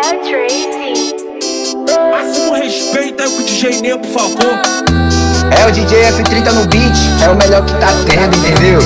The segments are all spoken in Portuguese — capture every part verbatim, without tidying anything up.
Máximo respeito aí com o D J Nê, por favor. É o D J F trinta no beat, é o melhor que tá tendo, entendeu?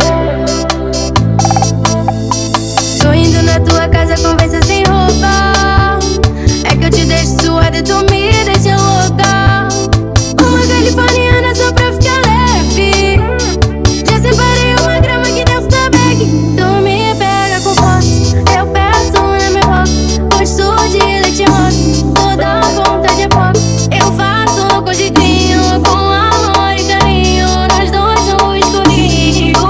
Tô indo na tua casa, conversa sem roupa. É que eu te deixo suada e tu me deixa louca. Uma californiana só pra ficar leve. Já separei uma grama aqui dentro da bag. Tu me pega com força, eu peço na minha boca. Gosto de leite rosa, toda ponta de pop. Eu faço com jeitinho, com amor e carinho. Nós dois no escurinho.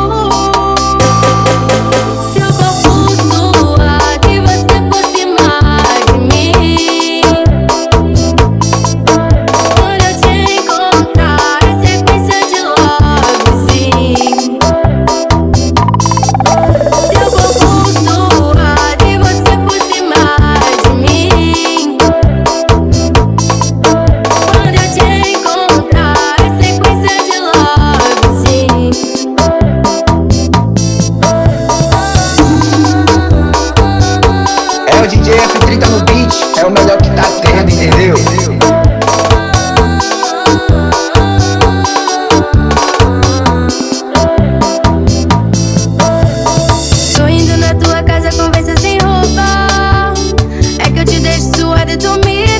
Se eu corpo suar, que você fosse mais de mim. Quando eu te encontrar, é sequência de love, sim. Se eu corpo suar, que você fosse mais de mim. Quando eu te encontrar, é sequência de love, sim. É o D J F trinta no beat, é o melhor que tá tendo, entendeu? Tô indo na tua casa, conversa sem roupa. É que eu te deixo suada e tu me